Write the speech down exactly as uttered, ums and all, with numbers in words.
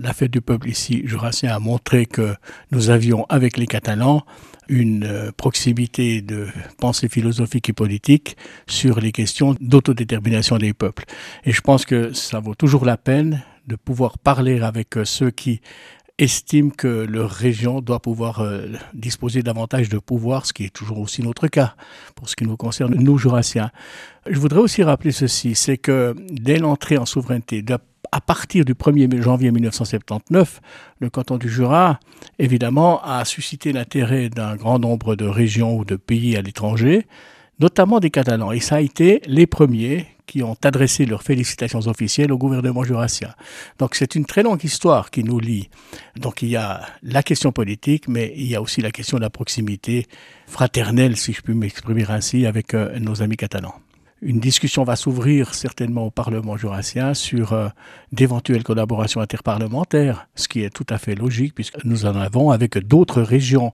la fête du peuple ici jurassien a montré que nous avions avec les Catalans une proximité de pensée philosophique et politique sur les questions d'autodétermination des peuples. Et je pense que ça vaut toujours la peine de pouvoir parler avec ceux qui estiment que leur région doit pouvoir euh, disposer davantage de pouvoir, ce qui est toujours aussi notre cas pour ce qui nous concerne, nous jurassiens. Je voudrais aussi rappeler ceci, c'est que dès l'entrée en souveraineté, de, à partir du premier janvier mille neuf cent soixante-dix-neuf, le canton du Jura, évidemment, a suscité l'intérêt d'un grand nombre de régions ou de pays à l'étranger, notamment des Catalans. Et ça a été les premiers qui ont adressé leurs félicitations officielles au gouvernement jurassien. Donc c'est une très longue histoire qui nous lie. Donc il y a la question politique, mais il y a aussi la question de la proximité fraternelle, si je puis m'exprimer ainsi, avec euh, nos amis catalans. Une discussion va s'ouvrir certainement au Parlement jurassien sur euh, d'éventuelles collaborations interparlementaires, ce qui est tout à fait logique puisque nous en avons avec d'autres régions